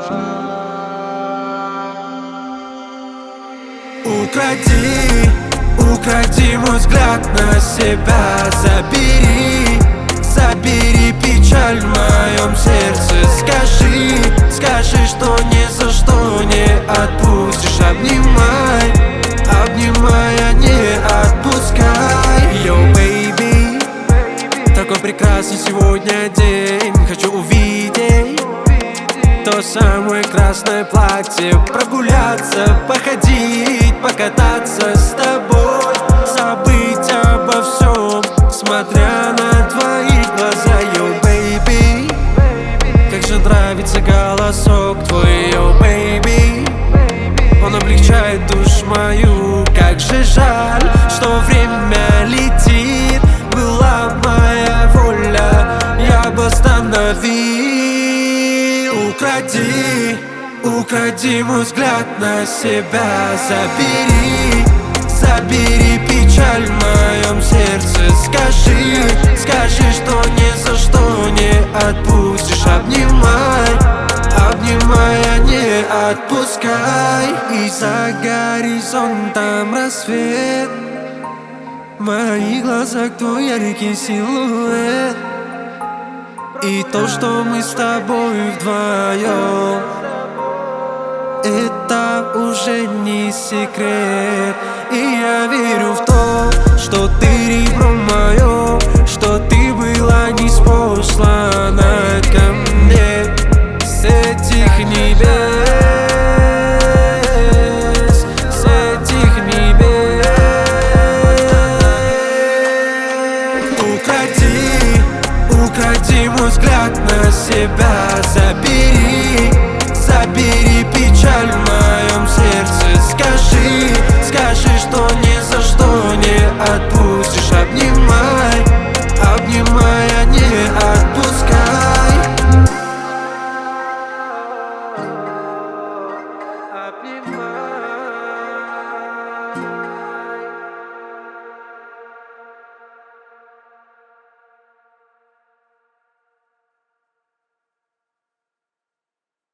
Укради, укради мой взгляд на себя. Забери, забери печаль в моем сердце. Скажи, скажи, что ни за что не отпустишь. Обнимай, обнимая, не отпускай. Yo, baby, такой прекрасный сегодня день. Хочу увидеть то самое красное платье, прогуляться, походить, покататься с тобой, забыть обо всем, смотря на твои глаза. Yo, baby, как же нравится голосок твой. Yo, baby, он облегчает душу мою. Как же жаль, что время летит. Была моя воля, я бы остановил. Укради, укради мой взгляд на себя. Забери, забери печаль в моем сердце. Скажи, скажи, что ни за что не отпустишь. Обнимай, обнимая, не отпускай. И за горизонтом рассвет, в моих глазах твой яркий силуэт. И то, что мы с тобой вдвоем, это уже не секрет. И я верю в то, что ты ребро мое, что ты была ниспослана ко мне с этих небес, с этих небес. Укради, укради мой взгляд на себя. Забери,